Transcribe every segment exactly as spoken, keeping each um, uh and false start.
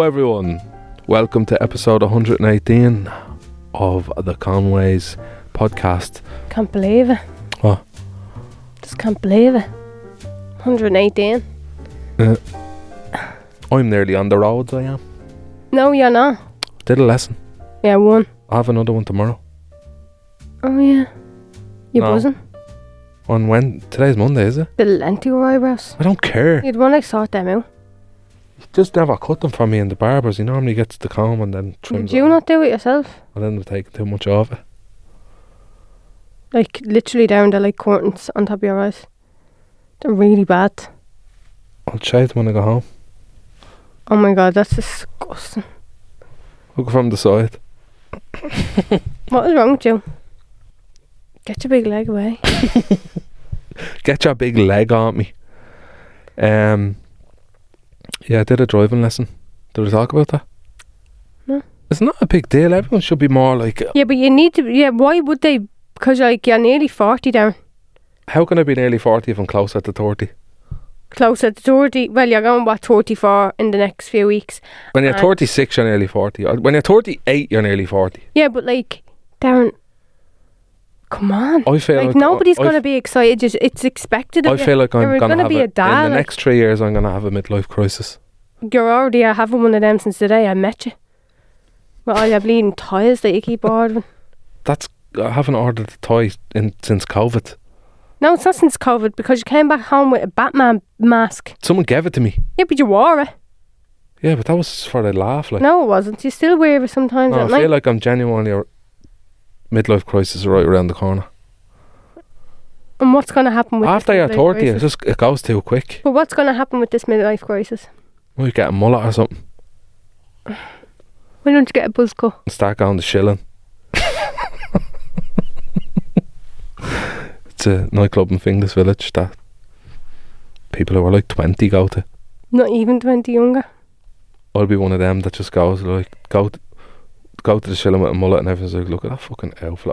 everyone, welcome to episode one hundred eighteen of the Conways podcast. Can't believe it. What? Just can't believe it. one hundred eighteen. Uh, I'm nearly on the roads, I am. No, you're not. Did a lesson. Yeah, one. I have another one tomorrow. Oh yeah. You No. buzzing? On when? Today's Monday, is it? The lenticle eyebrows. I don't care. You'd want to sort them out. He just never cut them for me in the barbers. He normally gets the comb and then trims Do you it. not do it yourself? And then they're taking too much off it. Like literally down to like curtains on top of your eyes. They're really bad. I'll shave them when I go home. Oh my god, that's disgusting. Look from the side. What is wrong with you? Get your big leg away. Get your big leg on me. Um, yeah, I did a driving lesson. Did we talk about that? No. It's not a big deal. Everyone should be more like... Yeah, but you need to... Yeah, why would they... Because like, you're nearly forty down. How can I be nearly forty if I'm closer to thirty? Closer to thirty. Well, you're going, what, thirty-four in the next few weeks. When you're And- thirty-six, you're nearly forty. Or when you're thirty-eight, you're nearly forty. Yeah, but like, Darren... Come on. I feel like... Like, nobody's I, going to be excited. Just, it's expected of I you. feel like I'm You're going to gonna have be a, a dad, in the like- next three years, I'm going to have a midlife crisis. You're already uh, having one of them since the day I met you. With all your bleeding ties that you keep ordering. That's... I haven't ordered a toy in, since COVID. No, it's not since COVID, because you came back home with a Batman mask. Someone gave it to me. Yeah, but you wore it. Yeah, but that was for a laugh. Like, No, it wasn't. You still wear it sometimes no, at I night. feel like I'm genuinely... a midlife crisis is right around the corner. And what's going to happen with After this you're midlife thirty, it crisis? just it goes too quick. But what's going to happen with this midlife crisis? We get a mullet or something Why don't you get a buzz cut? and start going to shilling. It's a nightclub in Finglas Village that people who are like twenty go to. Not even twenty younger. I'll be one of them that just goes like go to, go to the shilling with a mullet and everyone's like, look at that fucking outfit.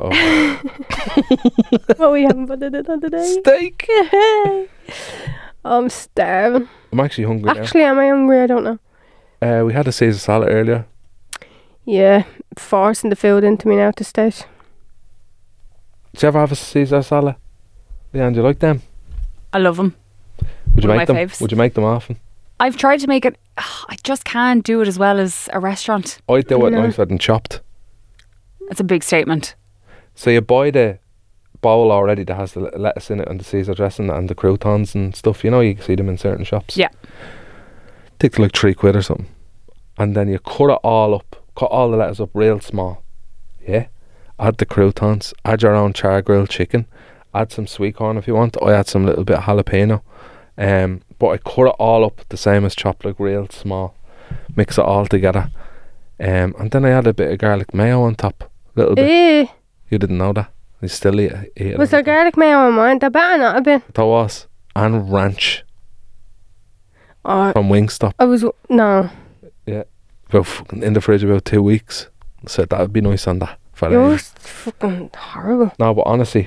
What we haven't put it on today. Steak. I'm starving. I'm actually hungry Actually, am I hungry? I don't know. now. Uh, we had a Caesar salad earlier. Yeah, forcing the food into me now at this stage. Did you ever have a Caesar salad? Yeah, and do you like them? I love them. Would you One make of my them? faves. Would you make them often? I've tried to make it. ugh, I just can't do it as well as a restaurant. I'd do it No. nicer than chopped. It's a big statement. So you buy the bowl already that has the le- lettuce in it and the Caesar dressing and the croutons and stuff. You know, you can see them in certain shops. Yeah. Take like three quid or something. And then you cut it all up. Cut all the lettuce up real small. Yeah. Add the croutons. Add your own char grilled chicken. Add some sweet corn if you want. I add some little bit of jalapeno. Um, but I cut it all up the same as chopped, like real small. Mix it all together. Um, and then I add a bit of garlic mayo on top. A little bit. Eh, You didn't know that. You still eat, eat it. was there garlic mayo on mine? There better not have been. There was. And ranch Oh, from Wingstop. I was... No. About fucking in the fridge about two weeks. Said that would be nice on that. For You're later. fucking horrible. No, but honestly,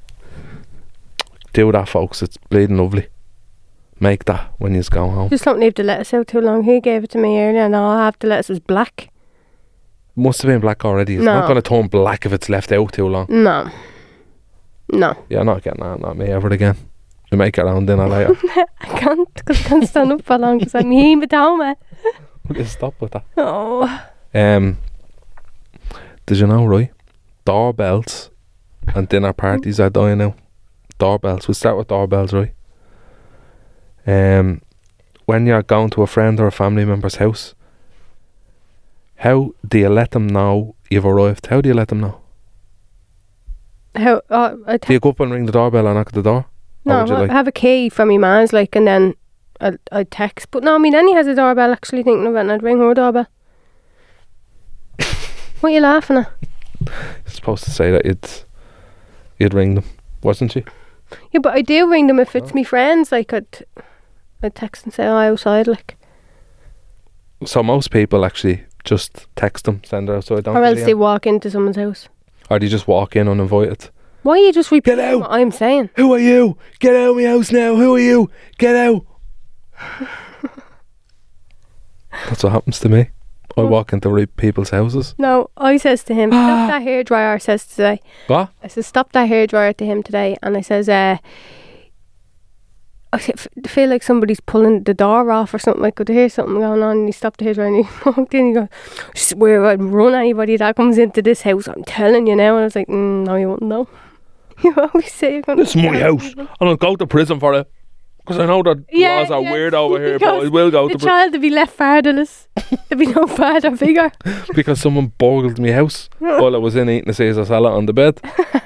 do that, folks. It's bleeding lovely. Make that when you go home. Just don't leave the lettuce out too long. He gave it to me earlier and all half the lettuce was black. Must have been black already. It's No. not going to turn black if it's left out too long. No. No. Yeah, I'm not getting that. Not me ever again. You make your own dinner later. I can't, because I can't stand up for long because I'm hematoma. Will you stop with that? Oh. Um, did you know, right? Doorbells and dinner parties are dying now. Doorbells. We'll start with doorbells, right? Um, when you're going to a friend or a family member's house, how do you let them know you've arrived? How do you let them know? How, uh, I Do you go up and ring the doorbell and knock at the door? No, Or would you I like- have a key from my man's, like, and then I I text. But no, I mean, Annie has a doorbell, actually, thinking of it, and I'd ring her doorbell. What are you laughing at? You're supposed to say that you'd, you'd ring them, wasn't you? Yeah, but I do ring them if it's Oh. me friends, like, I'd, I'd text and say, oh, outside, like. So most people actually just text them, send her outside, don't Or else they? they walk into someone's house. Or do you just walk in uninvited? Why are you just repeating Get out! what I'm saying? Who are you? Get out of my house now. Who are you? Get out. That's what happens to me. I walk into re- people's houses. No, I says to him, stop that hairdryer, I says today. What? I says, stop that hairdryer to him today. And I says, uh, I f- feel like somebody's pulling the door off or something. Like, could hear something going on? And he stopped the hairdryer and he walked in and he goes, I swear I'd run anybody that comes into this house. I'm telling you now. And I was like, mm, no, you won't know. You always say you're going to... This is my house. And I'll go to prison for it. Because I know that Yeah, laws are yeah. weird over here, Because but I will go The to prison. child to be left fatherless. There'd be no father figure. Because someone burgled my house while I was in eating a Caesar salad on the bed.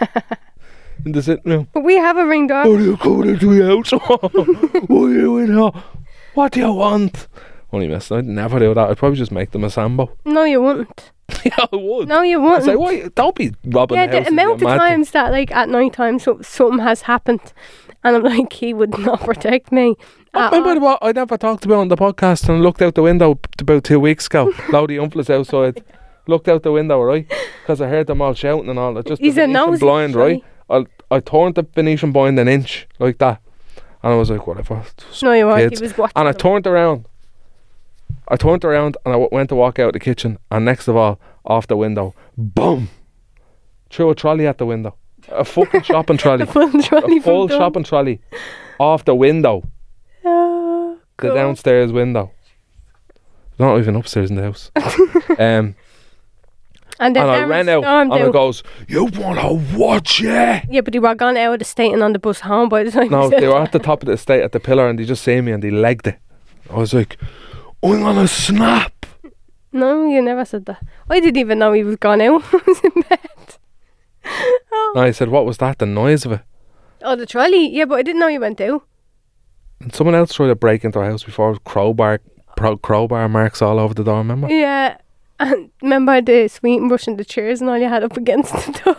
In the sitting room. But we have a ring What door. are you coming into my house? What are you in here? What do you want? Only messing. I'd never do that. I'd probably just make them a Sambo. No, you wouldn't. Yeah, I would. No, you I'd wouldn't. say, why? Don't be robbing Yeah, the the house. amount of times that, like, at night time, so, something has happened, and I'm like, he would not protect me. at Remember all. what I never talked about on the podcast, and I looked out the window p- about two weeks ago. Lowdy Umfla's outside. Looked out the window, right? Because I heard them all shouting and all that. Just He's the a Venetian nosy blind, guy. right? I I turned the Venetian blind an inch like that, and I was like, whatever. No, you weren't. Kids. He was watching. And I them. turned around. I turned around and I w- went to walk out the kitchen, and next of all, off the window, boom, threw a trolley at the window, a fucking shopping trolley, The full trolley a full from Dun- shopping trolley, off the window, Oh, the God. downstairs window. Not even upstairs in the house. um, And then and I Aaron ran out, stormed and it out. goes, "You wanna watch it?" Yeah, but they were gone out of the state and on the bus home by the time. No, he said they were that. at the top of the estate at the pillar, and they just see me and they legged it. I was like, "I'm gonna snap." No, you never said that. I didn't even know he was gone out. I was in bed. Oh. And I said, "What was that? The noise of it?" Oh, the trolley. Yeah, but I didn't know you went out. And someone else tried to break into our house before, with crowbar, pro, crowbar marks all over the door. Remember? Yeah. And remember the sweeping brush and the chairs and all you had up against the door?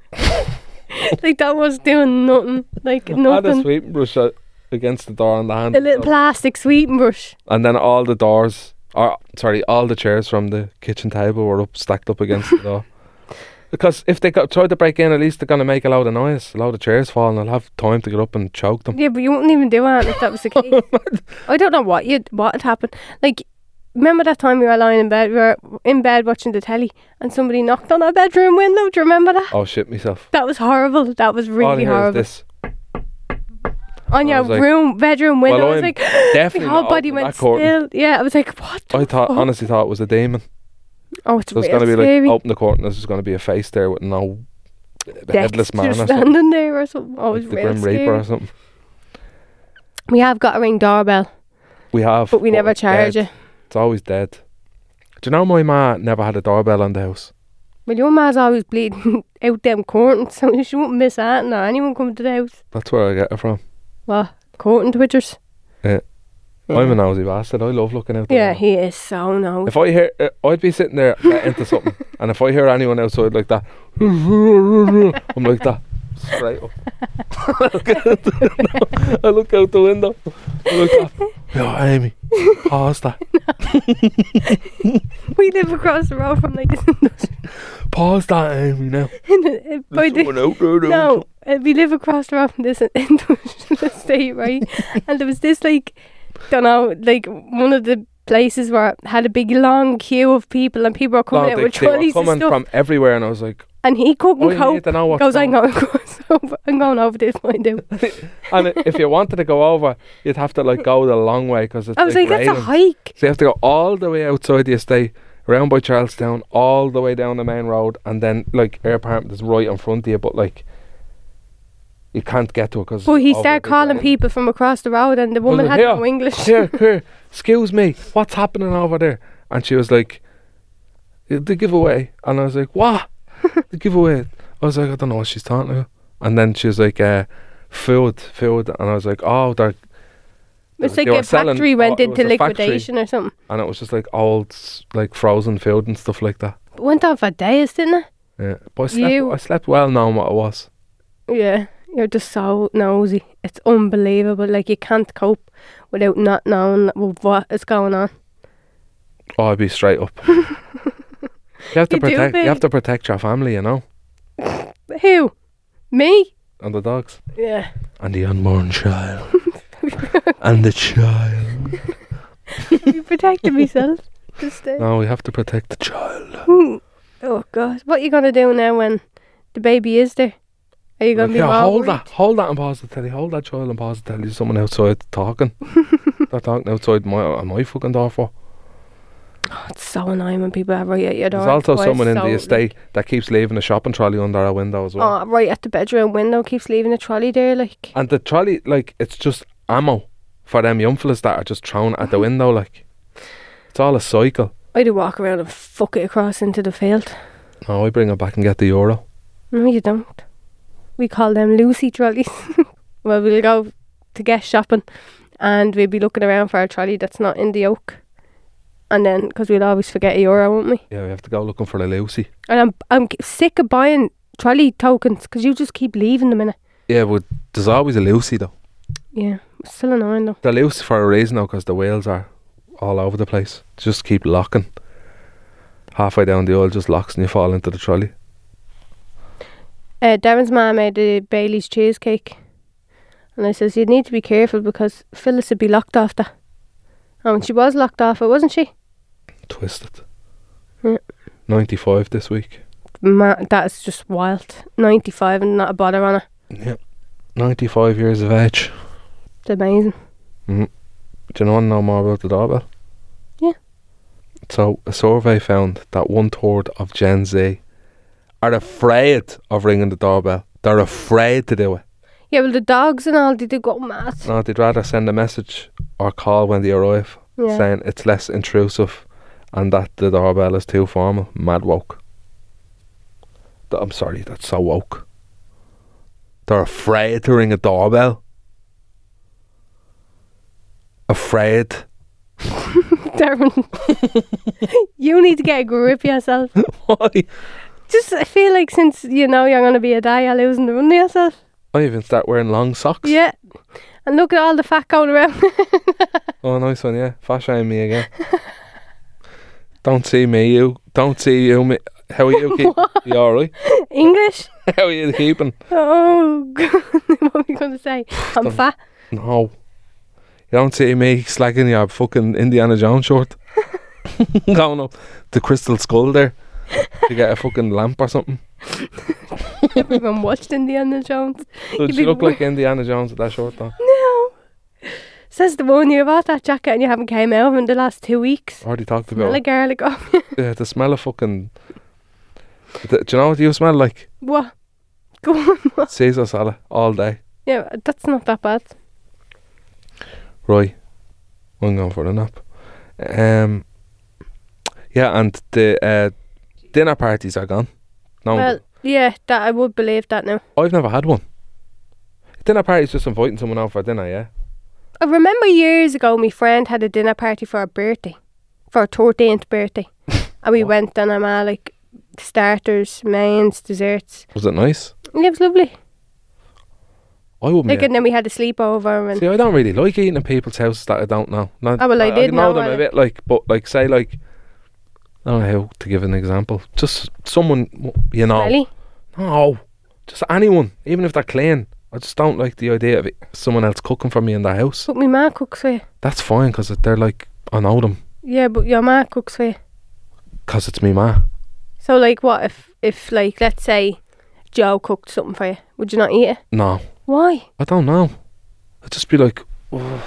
Like, that was doing nothing. Like, I had a nothing. sweeping brush uh, against the door on the hand, A little plastic sweeping brush. and then all the doors, or sorry, all the chairs from the kitchen table were up, stacked up against the door. Because if they got, tried to break in, at least they're gonna make a load of noise. A load of chairs fall, and they'll have time to get up and choke them. Yeah, but you wouldn't even do that if that was the case. I don't know what you what had happened. Like, remember that time we were lying in bed, we were in bed watching the telly, and somebody knocked on our bedroom window. Do you remember that? Oh shit, myself. That was horrible. That was All I really hear is horrible. this. On I your was like, room, bedroom window. well, I was I'm like, definitely my whole not body opening went that curtain. still. Yeah, I was like, what? The I thought, fuck? honestly, thought it was a demon. Oh, it's So it's real gonna be scary. like, open the curtain, there's going to be a face there with no headless Death man or just something. standing there or something. Oh, it was Like the real Grim Reaper or scary. something. We have got a ring doorbell, We have, but we never it's charge dead. it. It's always dead. Do you know my ma never had a doorbell on the house? Well, your ma's always bleeding out them curtains, so she won't miss that or anyone coming to the house. That's where I get it from. What? Curtain twitchers? Yeah. I'm a nosy bastard. I love looking out the Yeah, window. he is so nosy. If I hear, uh, I'd be sitting there uh, into something, and if I hear anyone outside like that, I'm like that, straight up. I look out the window. I look out the window. I look that. Yo, Amy, pause that. We live across the road from like this industrial. Pause that, Amy, now. By There's the, someone out there doing no, uh, we live across the road from this industrial estate, right? And there was this like, don't know, like one of the places where it had a big long queue of people and people were coming No, out they, with they were trolleys and coming stuff. from everywhere, and I was like, And he couldn't I cope. need to know He what's goes, I'm going going, across over. I'm going over to find out. and i- if you wanted to go over, you'd have to like go the long way because it's I was big like, that's a railings. hike. So you have to go all the way outside the estate, around by Charlestown, all the way down the main road, and then like Air Apartment is right in front of you, but like you can't get to it because. But he started calling people from across the road, and the woman like, had "Here, no English. Here, here, excuse me, what's happening over there? And she was like, the giveaway, and I was like, what? The giveaway. I was like, I don't know what she's talking about. And then she was like, uh, food, food, and I was like, oh, they're. It's they like were a selling- factory oh, went it was into a factory. liquidation or something. And it was just like old, s- like frozen food and stuff like that. It went on for days, didn't it? Yeah, but I slept, You- I slept well knowing what it was. Yeah, you're just so nosy. It's unbelievable. Like, you can't cope without not knowing what is going on. Oh, I'd be straight up. You have to You do, protect. You babe. have to protect your family, you know, Who? Me? and the dogs, Yeah. and the unborn child, and the child. You protected myself. the stage. No, we have to protect the child. Hmm. Oh God, what are you gonna do now when the baby is there? Are you gonna Like, be yeah, more hold worried? that, hold that and pause the telly. Hold that child and pause the telly. There's someone outside talking. They're talking outside my my fucking door for. Oh, it's so annoying when people are right at your door. There's also Why someone in so, the estate that keeps leaving a shopping trolley under our window as well. Oh, right at the bedroom window, keeps leaving a trolley there, like. And the trolley, like, it's just ammo for them young fellas that are just thrown at the window, like. It's all a cycle. I do walk around and fuck it across into the field. No, I bring it back and get the euro. No, you don't. We call them Lucy trolleys. Well, we'll go to get shopping and we'll be looking around for a trolley that's not in the oak. And then, because we'll always forget a euro, won't we? Yeah, we have to go looking for a Lucy. And I'm I'm sick of buying trolley tokens because you just keep leaving them in it. Yeah, but there's always a Lucy though. Yeah, it's still annoying though. They're Lucy for a reason though, because the wheels are all over the place. Just keep locking. Halfway down the aisle, just locks and you fall into the trolley. Uh, Darren's mum made a Bailey's cheesecake. And I says, you need to be careful because Phyllis would be locked off that. And she was locked off it, wasn't she? Twisted. Yeah. ninety-five this week. Ma- that's just wild. ninety-five and not a bother on it. Yep. ninety-five years of age. It's amazing. Mm. Do you want to know more about the doorbell? Yeah. So, a survey found that one third of Gen Z are afraid of ringing the doorbell. They're afraid to do it. Yeah, well, the dogs and all, they do go mad. No, they'd rather send a message or call when they arrive, Yeah. saying it's less intrusive and that the doorbell is too formal. Mad woke. Th- I'm sorry, that's so woke. They're afraid to ring a doorbell. Afraid. Darren, you need to get a grip yourself. Why? Just, I feel like since you know you're going to be a dad, you're losing the run to yourself. I even start wearing long socks. Yeah. And look at all the fat going around. Oh, nice one, yeah. Fat shame me again. Don't see me, you. Don't see you, me. How are you keeping? You alright? English? How are you keeping? Oh, God. What are we going to say? I'm Don't- fat. No. You don't see me slagging your fucking Indiana Jones short. Going up the Crystal Skull there to get a fucking lamp or something. Everyone watched Indiana Jones. Does be you look wo- like Indiana Jones with that short on? No. Says the one, you bought that jacket and you haven't came out of it in the last two weeks. Already talked Smell about like garlic off. yeah, the smell of fucking... The, do you know what you smell like? What? Go on. Caesar salad all day. Yeah, that's not that bad. Right. I'm going for a nap. Um, yeah, and the uh, dinner parties are gone. No, Well, yeah, that I would believe that now. I've never had one. Dinner party is just inviting someone out for dinner, yeah? I remember years ago my friend had a dinner party for her birthday. For her thirteenth birthday. And we What? went and I'm all like starters, mains, desserts. Was it nice? Yeah, it was lovely. I wouldn't Like, be. and then we had a sleepover and See, I don't really like eating in people's houses that I don't know. Not, Oh, well, I I did know know, them a I- bit, like, but like, say, like, I don't know how to give an example. Just someone, you know. smelly. No, just anyone, even if they're clean. I just don't like the idea of it, someone else cooking for me in their house. But my ma cooks for you. That's fine, because they're like, I know them, Yeah, but your ma cooks for you. because it's me ma. So like what if, if like, let's say Joe cooked something for you. Would you not eat it? No, Why? I don't know. I'd just be like, oh,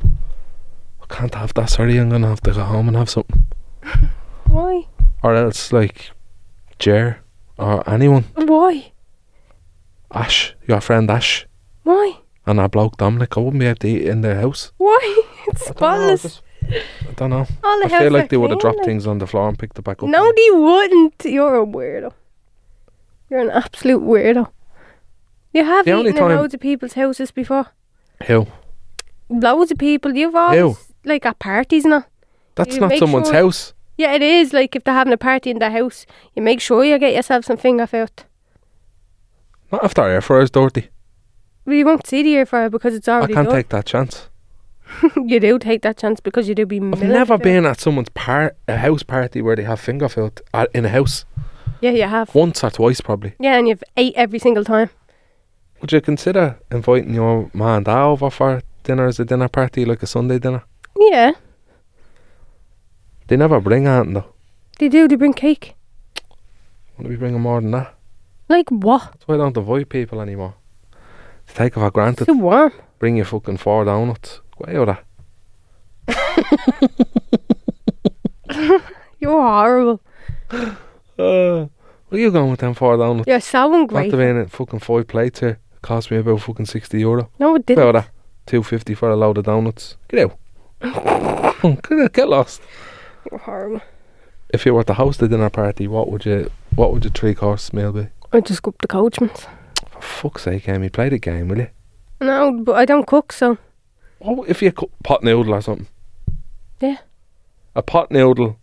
I can't have that, sorry, I'm going to have to go home and have something. Why? Or else, like, Jer, or anyone. Why? Ash, your friend Ash, Why? and our bloke Dominic, I wouldn't be able to eat in their house. Why? It's I don't know, spotless. just- I don't know. All the I house feel like are they would have clean, dropped like- things on the floor and picked it back up. No, they wouldn't. You're a weirdo. You're an absolute weirdo. You have The only eaten in time- loads of people's houses before. Who? Loads of people. You've always, like, at parties and all. That's You not make someone's sure- house. Yeah, it is. Like, if they're having a party in their house, you make sure you get yourself some finger food. Not if their air fryer's dirty. Well, you won't see the air fryer because it's I already can't done. take that chance. You do take that chance because you do be I've milling never food. been at someone's par- a house party where they have finger food at, in a house. Yeah, you have. Once or twice, probably. Yeah, and you've ate every single time. Would you consider inviting your ma and dad over for dinner as a dinner party, like a Sunday dinner? Yeah. They never bring anything though. They do, they bring cake. Why do we bring more than that? Like what? That's why I don't invite people anymore. To take it for granted. It's too warm. Bring you fucking four donuts. Go out of that. You're horrible. Uh, where are you going with them four donuts? You're so Not ungrateful. to be in it, fucking five plates here. Cost me about fucking sixty euro. No, it Go didn't. out of that. Two fifty for a load of donuts. Get out. get, out, get lost. You're horrible. If you were to host a dinner party, what would you what would your three course meal be? I just go up the Coachman's. For fuck's sake, Amy, play the game, will you? No, but I don't cook, so What if you cook pot noodle or something? Yeah. A pot noodle,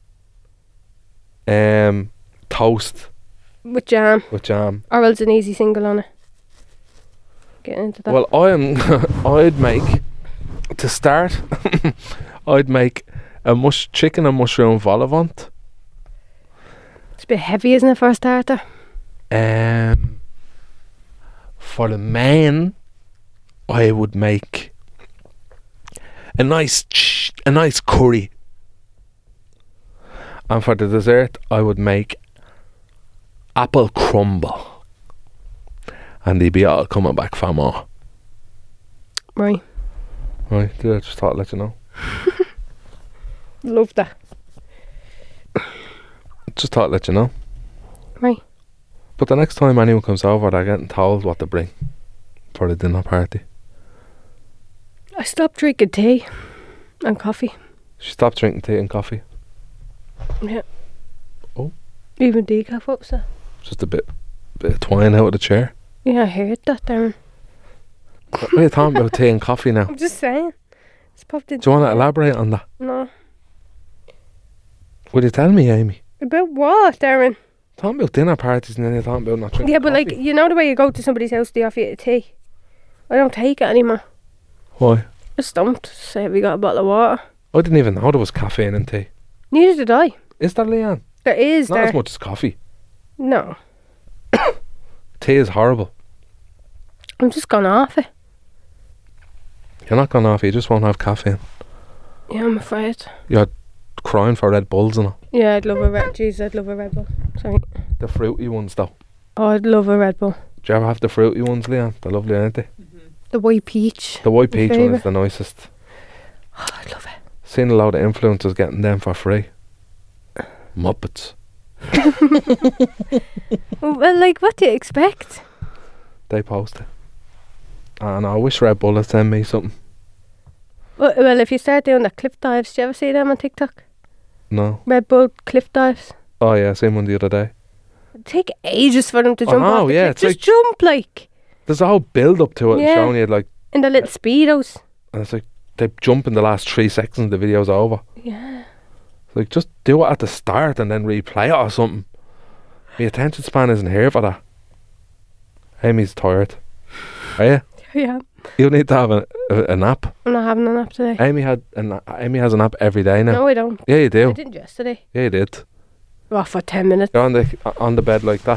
um, toast with jam. with jam. Or else an easy single on it. Getting into that. Well, I am. I'd make to start. I'd make a mush chicken and mushroom vol au vent. It's a bit heavy, isn't it, for a starter? Um, for the main, I would make a nice ch- a nice curry. And for the dessert, I would make apple crumble. And they'd be all coming back for more. Right. Right, yeah, just thought I'd let you know. Love that. Just thought I'd let you know. Right. But the next time anyone comes over, they're getting told what to bring for the dinner party. I stopped drinking tea and coffee. She stopped drinking tea and coffee. Yeah. Oh. Even decaf upset. Just a bit, bit of twine out of the chair. Yeah, I heard that, Darren. What are you talking about tea and coffee now? I'm just saying. It's popped into Do you want to my head. elaborate on that? No. Would you tell me, Amy? About what, Darren? Talking about dinner parties and then you're talking about not drinking Yeah, but coffee. like, you know the way you go to somebody's house, they offer you a tea? I don't take it anymore. Why? I stumped. Say, have you got a bottle of water? I didn't even know there was caffeine in tea. Neither did I. Is there, Leanne? There is, Not there. as much as coffee. No. Tea is horrible. I'm just gone off it. You're not going off it, you just won't have caffeine. Yeah, I'm afraid. You're crying for Red Bulls and all. Yeah, I'd love a Red... Jeez, I'd love a Red Bull. Sorry. The fruity ones though. Oh, I'd love a Red Bull. Do you ever have the fruity ones, Leanne? They're lovely, aren't they? The white peach. The white My peach one favourite. is the nicest. Oh, I'd love it. Seen a load of influencers getting them for free. Muppets. Well, like, what do you expect? They post it. And I wish Red Bull had sent me something. Well, well, if you start doing the cliff dives, do you ever see them on TikTok? No. Red Bull cliff dives. Oh yeah, seen one the other day. It'd take ages for them to I jump know, off the yeah, cliff. it's Just like- jump, like, There's a whole build up to it Yeah. and showing you like, in the little speedos. and it's like they jump in the last three seconds the video's over. Yeah. Like just do it at the start and then replay it or something. My attention span isn't here for that. Amy's tired. Are you? Yeah. You need to have a, a, a nap. I'm not having a nap today. Amy had a na- Amy has a nap every day now. No, I don't. Yeah, you I do. didn't yesterday. Yeah, you did. Well, for ten minutes. You're on the on the bed like that.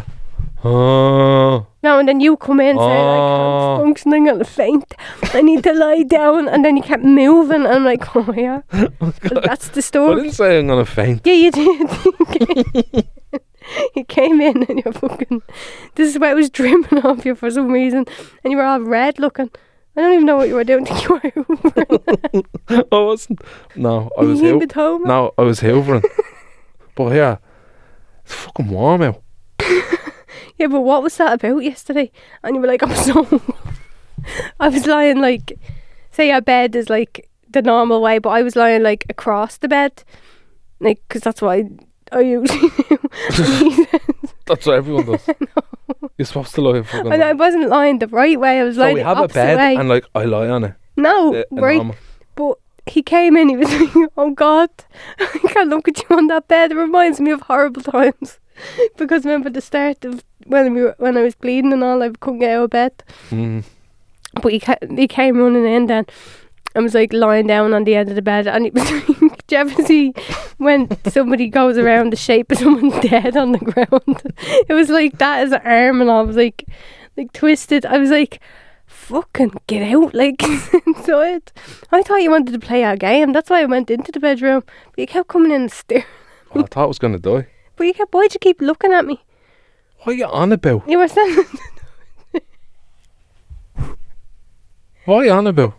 Oh, No, and then you come in and say, Oh. I can't functioning on the faint. I need to lie down. And then you kept moving. And I'm like, oh, yeah. Well, that's the I story. didn't say I'm gonna faint. Yeah, you did. You came in and you're fucking... This is why it was dripping off you for some reason. And you were all red looking. I don't even know what you were doing. You were hoovering. I wasn't. No, I was You hoo- home. No, I was hoovering. But yeah, it's fucking warm out. Yeah, but what was that about yesterday? And you were like, I'm so... I was lying like... Say our bed is like the normal way, but I was lying like across the bed. Like, because that's what I, I usually do. And he said- That's what everyone does. You're supposed to lie fucking. and I wasn't lying the right way. I was so lying we the have a opposite bed way. and like I lie on it. no, Uh, a right. normal- But he came in, he was like, oh God, I can't look at you on that bed. It reminds me of horrible times. Because remember the start of when we were, when I was bleeding and all, I couldn't get out of bed. Mm. But he, ca- he came running in then and was like lying down on the end of the bed. And he was like, do you ever see when somebody goes around the shape of someone dead on the ground? It was like that, his arm and all was like, like twisted. I was like, fucking get out, like, inside. I thought you wanted to play our game. That's why I went into the bedroom. But you kept coming in and staring. Oh, I thought I was going to die. But you kept, why'd you keep looking at me? What are you on about? You were standing. What are you on about?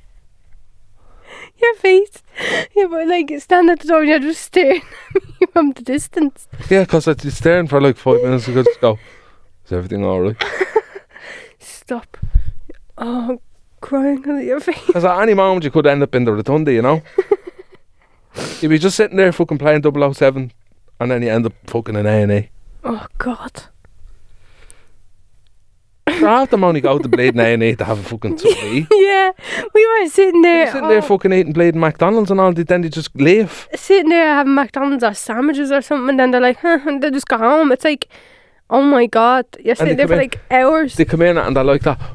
Your face. You were like, stand at the door and you're just staring at me from the distance. Yeah, because I was staring for like five minutes ago. Just go, is everything alright? Stop. Oh, crying because of your face. Because at any moment you could end up in the rotunda, you know? You'd be just sitting there fucking playing double oh seven and then you end up fucking in A and E. Oh, God. Half them only go to bleeding A and E to have a fucking tea. Yeah, we were sitting there. You're sitting there oh, fucking eating bleeding McDonald's and all, then they just leave. sitting there having McDonald's or sandwiches or something, and then they're like, huh, and they just go home. It's like, oh my God, you're sitting they there for come in- like hours. They come in and they're like that.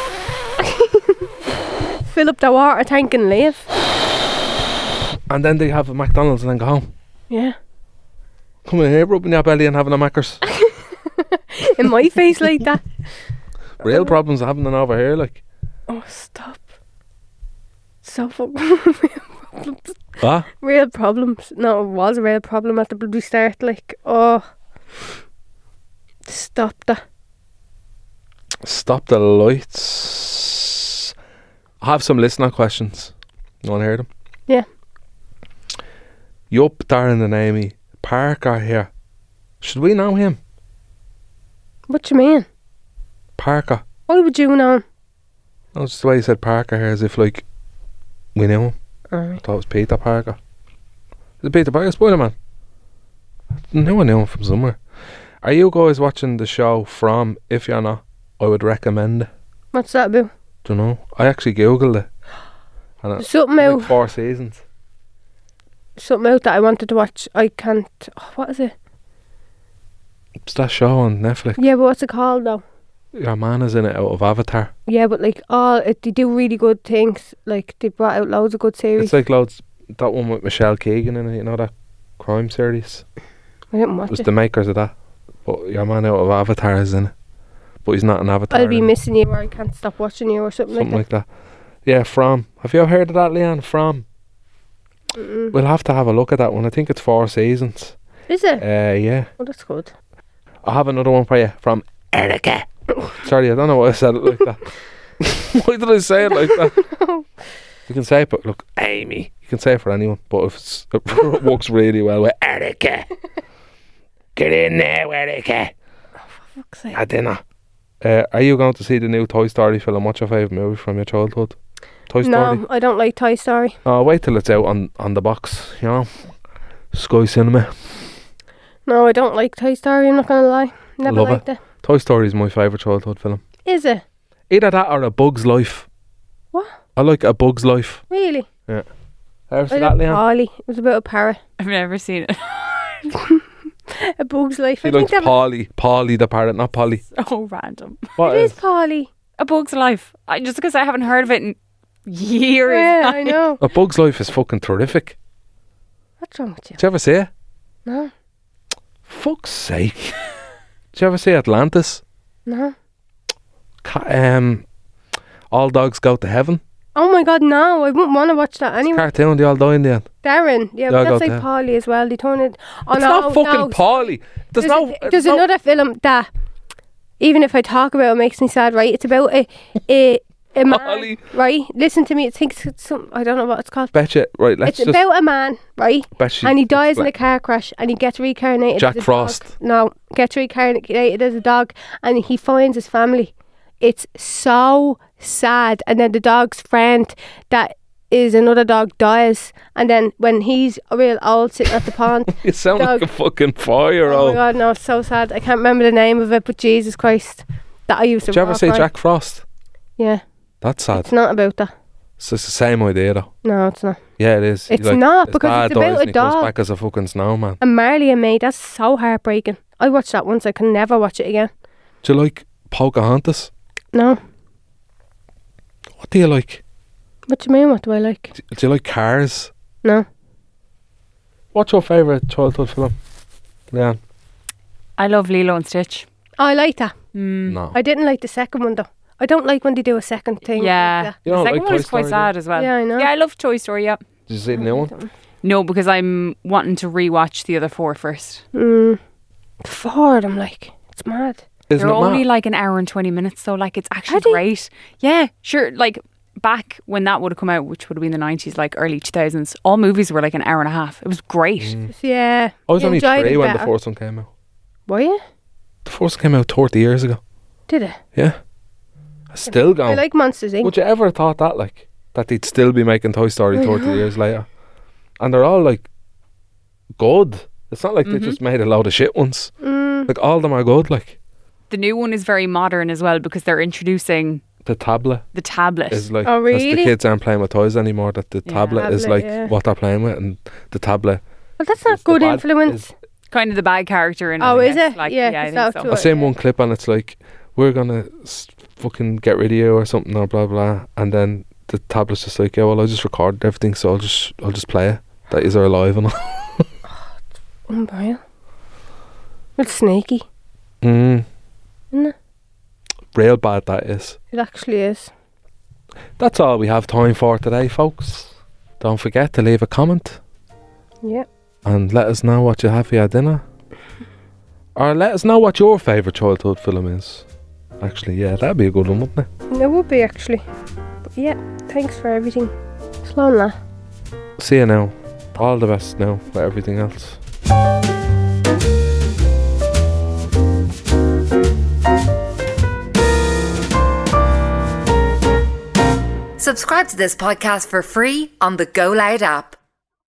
Fill up the water tank and leave. And then they have a McDonald's and then go home. Yeah. Come in here, rubbing your belly and having a Maccers. In my face like that. Real problems having them over here, like. Oh, stop. So fucking real problems. What? Real problems. No, it was a real problem at the bloody start. Like, oh. Stop that. Stop the lights. I have some listener questions. You want to hear them? Yeah. Yup, Darren and Amy. Parker here. Should we know him? What you mean? Parker. Why would you know? That's just the way he said Parker here, as if like we knew him. I Alright. thought it was Peter Parker. Is it Peter Parker? Spoiler Man. I knew I knew him from somewhere. Are you guys watching the show From? If you're not, I would recommend it. What's that about? Don't know. I actually googled it. And it's Something like out. four seasons. Something out that I wanted to watch. I can't. Oh, what is it? It's that show on Netflix. Yeah, but what's it called though? Your man is in it out of Avatar. Yeah, but like all it, they do really good things. Like they brought out loads of good series. It's like loads. That one with Michelle Keegan in it. You know that crime series. I didn't It watch was it. the makers of that. But your man out of Avatar is in it. But he's not an Avatar. I'll be in it. missing you, or I can't stop watching you, or something, Something like like that. Yeah, From. Have you ever heard of that, Leanne? From. that. Mm-mm. We'll have to have a look at that one. I think it's four seasons. Is it? Uh, yeah. Oh, that's good. I have another one for you from Erica. Sorry, I don't know why I said it like that. Why did I say it like that? You can say it, but look, Amy. You can say it for anyone, but if it's, it works really well with Erica. Get in there, Erica. Fuck's sake. At dinner. Uh, are you going to see the new Toy Story film? What's your favourite movie from your childhood? Toy Story? No, I don't like Toy Story. Oh, wait till it's out on, on the box, you know? Sky Cinema. No, I don't like Toy Story, I'm not gonna lie. Never Love liked it. Toy Story is my favourite childhood film. Is it? Either that or A Bug's Life. What? I like A Bug's Life. Really? Ever see I that, like Leanne? Polly. It was about a parrot. I've never seen it. A Bug's Life. She I think likes that Polly. Polly the parrot, not Polly. So random. What it is? is Polly. A Bug's Life. I, just because I haven't heard of it in years. Yeah, like. I know. A Bug's Life is fucking terrific. What's wrong with you? Did you ever see it? No, Fuck's sake. Did you ever see Atlantis? no. Ca- um, All Dogs Go to Heaven. Oh my God, no! I wouldn't want to watch that anyway. Cartoon, they all die in the end. Darren, yeah, Yeah, but I that's got like that. Polly as well. They turn it. Oh It's no, not fucking no. Polly. There's, There's, no. a, there's no another film that, even if I talk about it, it makes me sad. Right? It's about a a, a man. Polly. Right? Listen to me. It thinks it's some. I don't know what it's called. Betcha. Right, let's It's just. about a man, right? bet you And he dies in explain. a car crash, and he gets reincarnated. Jack as a Frost. Dog. No, gets reincarnated as a dog, and he finds his family. It's so sad. And then the dog's friend that is another dog dies, and then when he's real old, sitting at the pond. You sound Dog. like a fucking Oh my four-year-old. God, no, it's so sad. I can't remember the name of it, but Jesus Christ, that I used to. Did you ever raw see cry. Jack Frost? Yeah, That's sad. it's not about that. It's just the same idea, though. No, it's not. Yeah, it is. It's Like, not, his because dad it's about dies a and he comes dog. back as a fucking snowman. And Marley and Me, that's so heartbreaking. I watched that once. I can never watch it again. Do you like Pocahontas? No. What do you like? What do you mean? What do I like? Do do you like Cars? No. What's your favourite childhood film? Yeah. I love Lilo and Stitch. Oh, I like that. Mm. No. I didn't like the second one though. I don't like when they do a second thing. Yeah. Like You The don't second like one Toy is quite Story, sad as well. Yeah, I know. Yeah, I love Toy Story, yeah. Did you see the new one? No, because I'm wanting to rewatch the other four first. Mm. Ford, I'm like, it's mad. Isn't They're it only mad? like an hour and twenty minutes, so like it's actually Are they? great. Yeah, sure. Like back when that would have come out, which would have been the nineties, like early two thousands, all movies were like an hour and a half. It was great. Mm. Yeah. I was you only enjoyed three it when the better. first one came out. Were you? The first one came out thirty years ago. Did it? Yeah. It's still I going. like Monsters Incorporated. Would you ever have thought that, like, that they'd still be making Toy Story I thirty know. years later? And they're all, like, good. It's not like Mhm. they just made a load of shit ones. Mm. Like, all of them are good, like. The new one is very modern as well because they're introducing The tablet the tablet. is like, Oh, because the really? kids aren't playing with toys anymore, that the Yeah. tablet is Tablet, like yeah. what they're playing with, and the tablet. Well, that's not is the good bad- influence. is- Kind of the bad character in it. Oh, I is guess. it? Like, Yeah, yeah, I it's think out so. to I it. seen yeah. one clip and it's like, we're gonna s- fucking get rid of you or something or blah blah, and then the tablet's just like, yeah, well, I just recorded everything, so I'll just I'll just play it. That is are alive and all. Unreal. It's snaky, Mm, isn't it? real bad that is. It actually is. That's all we have time for today, folks. Don't forget to leave a comment Yeah. and let us know what you have for your dinner. Or let us know what your favourite childhood film is. Actually, yeah, that'd be a good one, wouldn't it? It would be actually. But yeah, thanks for everything. Slán lá. See you now. All the best now for everything else. Subscribe to this podcast for free on the Go Loud app.